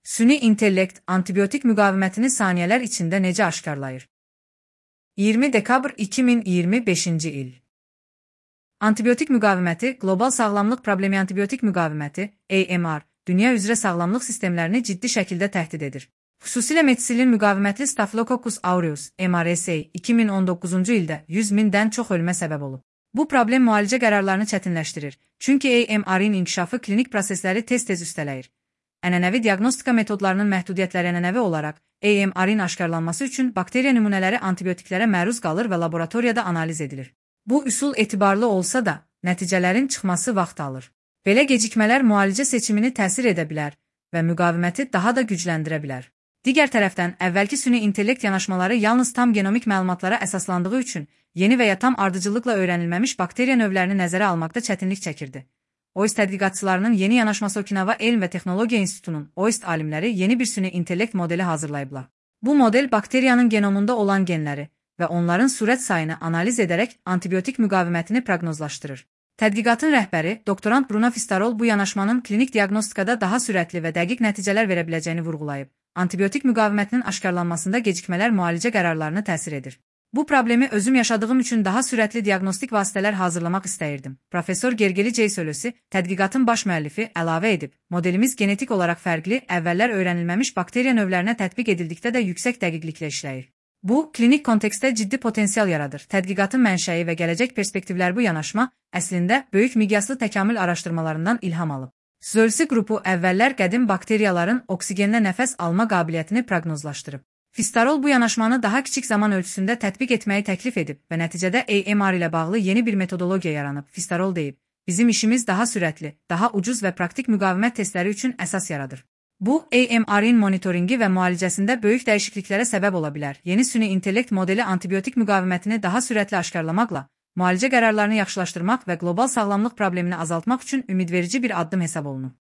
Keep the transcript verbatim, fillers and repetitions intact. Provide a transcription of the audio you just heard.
Süni intellekt antibiotik müqavimətini saniyələr içində necə aşkarlayır? iyirmi dekabr iki min iyirmi beşinci il. Antibiotik müqaviməti, qlobal sağlamlıq problemi antibiotik müqaviməti, A M R, dünya üzrə sağlamlıq sistemlərini ciddi şəkildə təhdid edir. Xüsusilə Metsilin müqavimətli Staphylococcus aureus, M R S A, iki min on doqquzuncu ildə yüz mindən çox ölümə səbəb olub. Bu problem müalicə qərarlarını çətinləşdirir, çünki A M R-in inkişafı klinik prosesləri tez-tez üstələyir. Ənənəvi diaqnostika metodlarının məhdudiyyətləri ənənəvi olaraq, A M R-in aşkarlanması üçün bakteriya nümunələri antibiotiklərə məruz qalır və laboratoriyada analiz edilir. Bu üsul etibarlı olsa da, nəticələrin çıxması vaxt alır. Belə gecikmələr müalicə seçimini təsir edə bilər və müqaviməti daha da gücləndirə bilər. Digər tərəfdən, əvvəlki süni intellekt yanaşmaları yalnız tam genomik məlumatlara əsaslandığı üçün, yeni və ya tam ardıcıllıqla öyrənilməmiş bakteriya növlərini nəzərə almaqda çətinlik çəkirdi. O İ S T tədqiqatçılarının yeni yanaşması Okinawa Elm və Texnologiya İnstitutunun O İ S T alimləri yeni bir süni intellekt modeli hazırlayıblar. Bu model bakteriyanın genomunda olan genləri və onların sürət sayını analiz edərək antibiotik müqavimətini proqnozlaşdırır. Tədqiqatın rəhbəri, doktorant Bruno Fistarol bu yanaşmanın klinik diaqnostikada daha sürətli və dəqiq nəticələr verə biləcəyini vurğulayıb. Antibiotik müqavimətinin aşkarlanmasında gecikmələr müalicə qərarlarını təsir edir. Bu problemi özüm yaşadığım üçün daha sürətli diaqnostik vasitələr hazırlamaq istəyirdim. Professor Gergely J. Sölösi, tədqiqatın baş müəllifi, əlavə edib, modelimiz genetik olaraq fərqli, əvvəllər öyrənilməmiş bakteriya növlərinə tətbiq edildikdə də yüksək dəqiqliklə işləyir. Bu, klinik kontekstdə ciddi potensial yaradır. Tədqiqatın mənşəyi və gələcək perspektivlər bu yanaşma, əslində, böyük miqyaslı təkamül araşdırmalarından ilham alıb. Sölösi qrupu əvvəllər qədim bakteriyaların oksigenlə nəfəs alma qabiliyyətini proqnozlaşdırıb. Fistarol bu yanaşmanı daha kiçik zaman ölçüsündə tətbiq etməyi təklif edib və nəticədə A M R ilə bağlı yeni bir metodologiya yaranıb. Fistarol deyib, bizim işimiz daha sürətli, daha ucuz və praktik müqavimət testləri üçün əsas yaradır. Bu, A M R-in monitoringi və müalicəsində böyük dəyişikliklərə səbəb ola bilər. Yeni süni intellekt modeli antibiotik müqavimətini daha sürətli aşkarlamaqla, müalicə qərarlarını yaxşılaşdırmaq və qlobal sağlamlıq problemini azaltmaq üçün ümidverici bir addım hesab olunur.